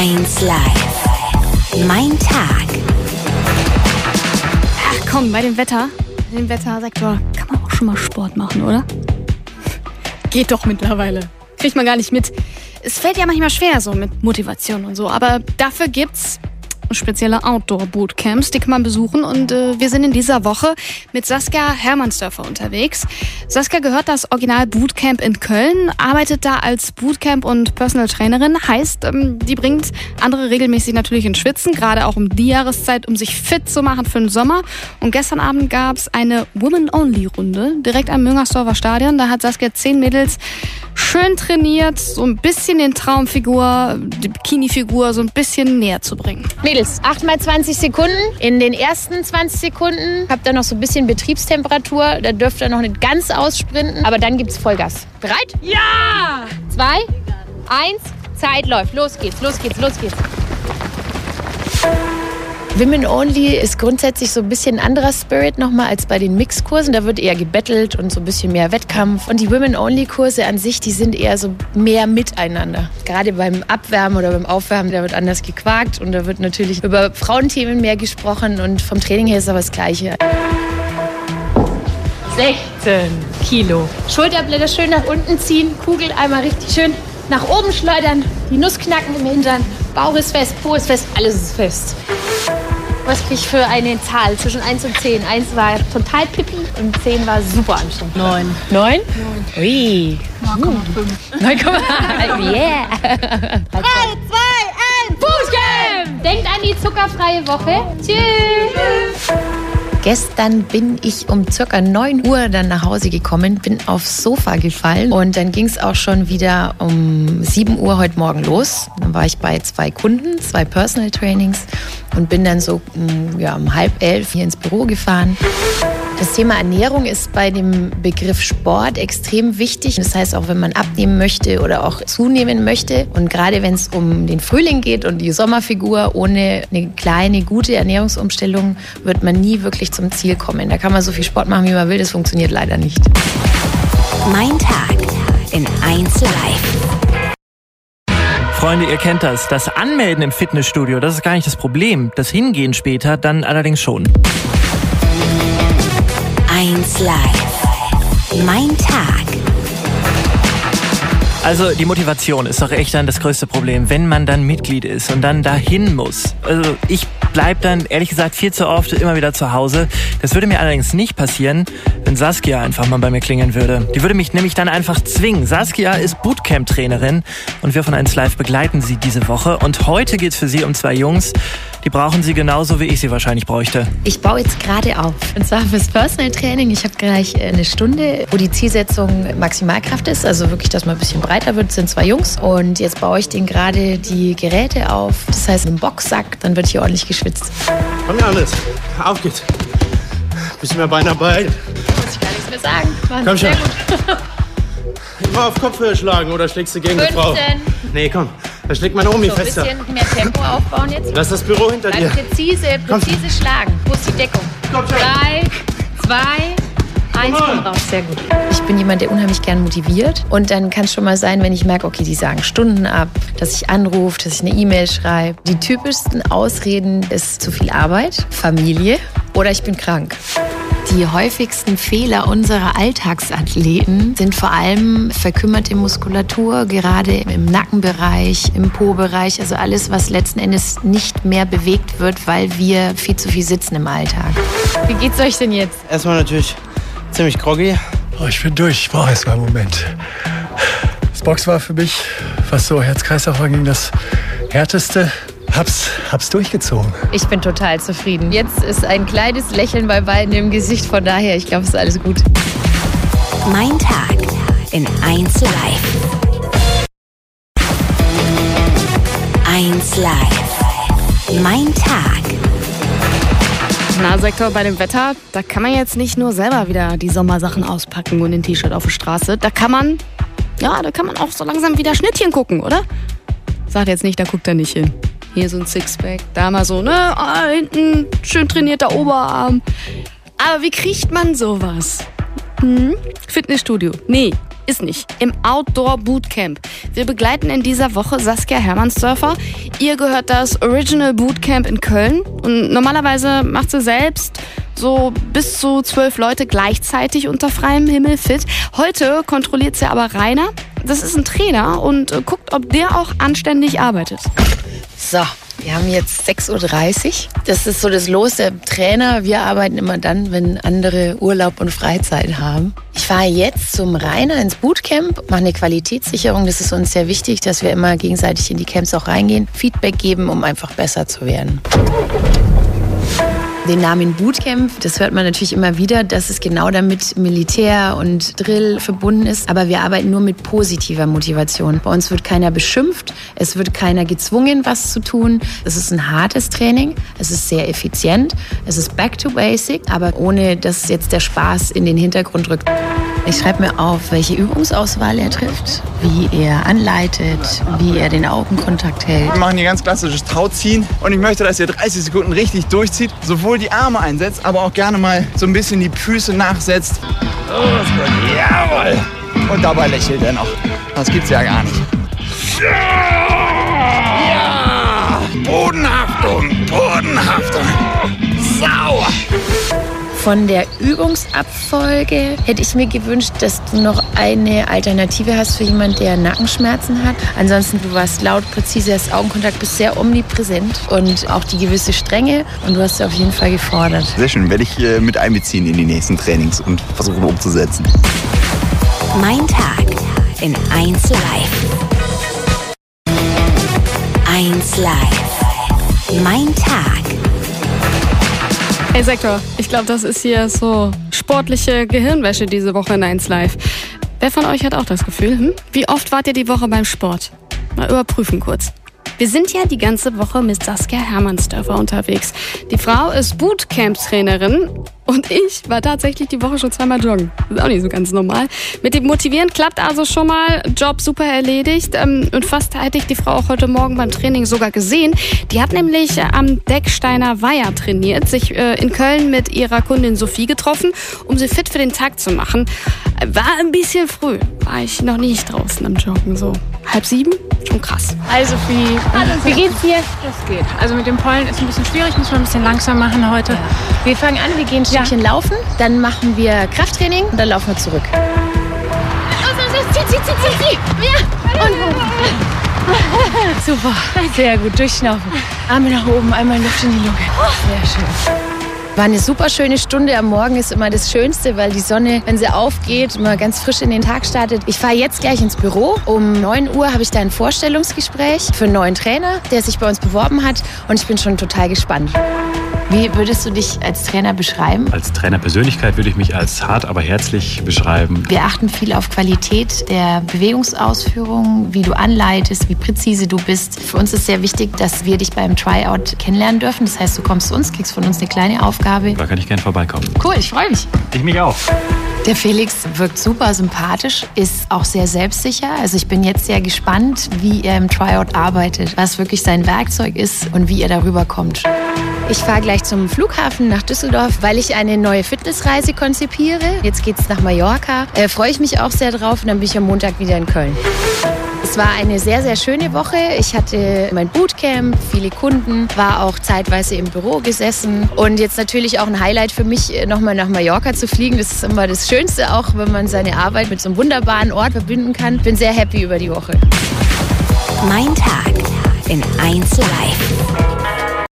1 Live. Mein Tag. Ach komm, bei dem Wettersektor kann man auch schon mal Sport machen, oder? Geht doch mittlerweile. Kriegt man gar nicht mit. Es fällt ja manchmal schwer so mit Motivation und so, aber dafür gibt's spezielle Outdoor-Bootcamps, die kann man besuchen und wir sind in dieser Woche mit Saskia Hermannsdörfer unterwegs. Saskia gehört das Original Bootcamp in Köln, arbeitet da als Bootcamp und Personal Trainerin, heißt, die bringt andere regelmäßig natürlich ins Schwitzen, gerade auch um die Jahreszeit, um sich fit zu machen für den Sommer. Und gestern Abend gab's eine Women-Only-Runde direkt am Müngersdorfer Stadion. Da hat Saskia 10 Mädels schön trainiert, so ein bisschen den Traumfigur, die Bikini-Figur so ein bisschen näher zu bringen. Mädels, 8 mal 20 Sekunden. In den ersten 20 Sekunden habt ihr noch so ein bisschen Betriebstemperatur. Da dürft ihr noch nicht ganz aussprinten, aber dann gibt's Vollgas. Bereit? Ja! 2, 1, Zeit läuft. Los geht's. Women Only ist grundsätzlich so ein bisschen ein anderer Spirit nochmal als bei den Mixkursen. Da wird eher gebettelt und so ein bisschen mehr Wettkampf. Und die Women Only Kurse an sich, die sind eher so mehr miteinander. Gerade beim Abwärmen oder beim Aufwärmen, da wird anders gequakt und da wird natürlich über Frauenthemen mehr gesprochen und vom Training her ist aber das Gleiche. 16 Kilo. Schulterblätter schön nach unten ziehen, Kugel einmal richtig schön nach oben schleudern, die Nuss knacken im Hintern, Bauch ist fest, Po ist fest, alles ist fest. Was krieg ich für eine Zahl zwischen 1 und 10? 1 war total pipi und 10 war super anstrengend. 9. 9? Ui. 9,5. 9,5. Yeah. 3, 2, 1. Bootcamp! Denkt an die zuckerfreie Woche. Tschüss. Gestern bin ich um ca. 9 Uhr dann nach Hause gekommen, bin aufs Sofa gefallen und dann ging es auch schon wieder um 7 Uhr heute Morgen los. Dann war ich bei 2 Kunden, 2 Personal Trainings und bin dann so um 10:30 hier ins Büro gefahren. Das Thema Ernährung ist bei dem Begriff Sport extrem wichtig. Das heißt, auch wenn man abnehmen möchte oder auch zunehmen möchte und gerade wenn es um den Frühling geht und die Sommerfigur, ohne eine kleine, gute Ernährungsumstellung wird man nie wirklich zum Ziel kommen. Da kann man so viel Sport machen, wie man will, das funktioniert leider nicht. Mein Tag in 1 Live. Freunde, ihr kennt das. Das Anmelden im Fitnessstudio, das ist gar nicht das Problem. Das Hingehen später dann allerdings schon. 1 Live. Mein Tag. Also die Motivation ist doch echt dann das größte Problem, wenn man dann Mitglied ist und dann dahin muss. Also ich bleib dann ehrlich gesagt viel zu oft immer wieder zu Hause. Das würde mir allerdings nicht passieren, wenn Saskia einfach mal bei mir klingeln würde. Die würde mich nämlich dann einfach zwingen. Saskia ist Bootcamp-Trainerin und wir von 1 Live begleiten sie diese Woche. Und heute geht's für sie um 2 Jungs. Die brauchen sie genauso, wie ich sie wahrscheinlich bräuchte. Ich baue jetzt gerade auf. Und zwar fürs Personal Training. Ich habe gleich eine Stunde, wo die Zielsetzung Maximalkraft ist. Also wirklich, dass man ein bisschen breiter wird. Das sind 2 Jungs. Und jetzt baue ich denen gerade die Geräte auf. Das heißt, einen Boxsack. Dann wird hier ordentlich geschwitzt. Komm, Johannes. Auf geht's. Bisschen mehr Beinarbeit. Muss ich gar nichts mehr sagen. Komm schon. Immer auf Kopfhöhe schlagen oder schlägst du gegen die Frau? Nee, komm. Da schlägt meine Omi fester. Ein bisschen mehr Tempo aufbauen jetzt. Lass das Büro hinter dir. Präzise schlagen. Wo ist die Deckung? 3, 2, 1, komm raus. Sehr gut. Ich bin jemand, der unheimlich gern motiviert. Und dann kann es schon mal sein, wenn ich merke, okay, die sagen Stunden ab, dass ich anrufe, dass ich eine E-Mail schreibe. Die typischsten Ausreden ist zu viel Arbeit, Familie oder ich bin krank. Die häufigsten Fehler unserer Alltagsathleten sind vor allem verkümmerte Muskulatur, gerade im Nackenbereich, im Po-Bereich, also alles, was letzten Endes nicht mehr bewegt wird, weil wir viel zu viel sitzen im Alltag. Wie geht's euch denn jetzt? Erstmal natürlich ziemlich groggy. Oh, ich bin durch, ich brauche erstmal einen Moment. Das Box war für mich, was so Herz-Kreislauf anging, das Härteste. Hab's durchgezogen. Ich bin total zufrieden. Jetzt ist ein kleines Lächeln bei beiden im Gesicht, von daher, ich glaube, es ist alles gut. Mein Tag in 1 Live. 1 Live. Mein Tag. Na, Sektor, bei dem Wetter, da kann man jetzt nicht nur selber wieder die Sommersachen auspacken und ein T-Shirt auf der Straße. Da kann man auch so langsam wieder Schnittchen gucken, oder? Sagt jetzt nicht, da guckt er nicht hin. Hier so ein Sixpack, da mal so, hinten schön trainierter Oberarm. Aber wie kriegt man sowas? Fitnessstudio? Nee, ist nicht. Im Outdoor Bootcamp. Wir begleiten in dieser Woche Saskia Hermannsdörfer Ihr gehört das Original Bootcamp in Köln. Und normalerweise macht sie selbst so bis zu 12 Leute gleichzeitig unter freiem Himmel fit. Heute kontrolliert sie aber Rainer. Das ist ein Trainer und guckt, ob der auch anständig arbeitet. So, wir haben jetzt 6.30 Uhr. Das ist so das Los der Trainer. Wir arbeiten immer dann, wenn andere Urlaub und Freizeit haben. Ich fahre jetzt zum Rainer ins Bootcamp, mache eine Qualitätssicherung. Das ist uns sehr wichtig, dass wir immer gegenseitig in die Camps auch reingehen, Feedback geben, um einfach besser zu werden. Den Namen Bootcamp, das hört man natürlich immer wieder, dass es genau damit Militär und Drill verbunden ist. Aber wir arbeiten nur mit positiver Motivation. Bei uns wird keiner beschimpft, es wird keiner gezwungen, was zu tun. Es ist ein hartes Training, es ist sehr effizient, es ist back to basic, aber ohne, dass jetzt der Spaß in den Hintergrund rückt. Ich schreibe mir auf, welche Übungsauswahl er trifft, wie er anleitet, wie er den Augenkontakt hält. Wir machen hier ganz klassisches Tauziehen und ich möchte, dass ihr 30 Sekunden richtig durchzieht, sowohl die Arme einsetzt, aber auch gerne mal so ein bisschen die Füße nachsetzt. Oh, das ist gut. Jawohl! Und dabei lächelt er noch. Das gibt's ja gar nicht. Ja! Bodenhaftung! Bodenhaftung! Sauer! Von der Übungsabfolge hätte ich mir gewünscht, dass du noch eine Alternative hast für jemanden, der Nackenschmerzen hat. Ansonsten, du warst laut, präzise, hast Augenkontakt, bist sehr omnipräsent und auch die gewisse Strenge. Und du hast sie auf jeden Fall gefordert. Sehr schön, werde ich mit einbeziehen in die nächsten Trainings und versuchen umzusetzen. Mein Tag in 1 Live. 1 Live. Mein Tag. Hey Sektor, ich glaube, das ist hier so sportliche Gehirnwäsche diese Woche in 1 Live. Wer von euch hat auch das Gefühl? Wie oft wart ihr die Woche beim Sport? Mal überprüfen kurz. Wir sind ja die ganze Woche mit Saskia Hermannsdörfer unterwegs. Die Frau ist Bootcamp-Trainerin und ich war tatsächlich die Woche schon 2-mal joggen. Das ist auch nicht so ganz normal. Mit dem Motivieren klappt also schon mal, Job super erledigt. Und fast hätte ich die Frau auch heute Morgen beim Training sogar gesehen. Die hat nämlich am Decksteiner Weiher trainiert, sich in Köln mit ihrer Kundin Sophie getroffen, um sie fit für den Tag zu machen. War ein bisschen früh, war ich noch nicht draußen am Joggen, so 6:30, schon krass. Hi Sophie, wie geht's dir? Das geht. Also mit dem Pollen ist ein bisschen schwierig, muss man ein bisschen langsam machen heute. Ja. Wir fangen an, wir gehen ein Stückchen laufen, dann machen wir Krafttraining und dann laufen wir zurück. Zieh! Ja! Und super, sehr gut, durchschnaufen. Arme nach oben, einmal Luft in die Lunge. Sehr schön. War eine super schöne Stunde. Am Morgen ist immer das Schönste, weil die Sonne, wenn sie aufgeht, immer ganz frisch in den Tag startet. Ich fahre jetzt gleich ins Büro. Um 9 Uhr habe ich da ein Vorstellungsgespräch für einen neuen Trainer, der sich bei uns beworben hat. Und ich bin schon total gespannt. Wie würdest du dich als Trainer beschreiben? Als Trainerpersönlichkeit würde ich mich als hart, aber herzlich beschreiben. Wir achten viel auf Qualität der Bewegungsausführung, wie du anleitest, wie präzise du bist. Für uns ist sehr wichtig, dass wir dich beim Tryout kennenlernen dürfen. Das heißt, du kommst zu uns, kriegst von uns eine kleine Aufgabe. Da kann ich gerne vorbeikommen. Cool, ich freue mich. Ich mich auch. Der Felix wirkt super sympathisch, ist auch sehr selbstsicher. Also ich bin jetzt sehr gespannt, wie er im Tryout arbeitet, was wirklich sein Werkzeug ist und wie er darüber kommt. Ich fahre gleich zum Flughafen nach Düsseldorf, weil ich eine neue Fitnessreise konzipiere. Jetzt geht's nach Mallorca. Freue ich mich auch sehr drauf und dann bin ich am Montag wieder in Köln. Es war eine sehr, sehr schöne Woche. Ich hatte mein Bootcamp, viele Kunden, war auch zeitweise im Büro gesessen. Und jetzt natürlich auch ein Highlight für mich, nochmal nach Mallorca zu fliegen. Das ist immer das Schönste, auch wenn man seine Arbeit mit so einem wunderbaren Ort verbinden kann. Bin sehr happy über die Woche. Mein Tag in 1 Live.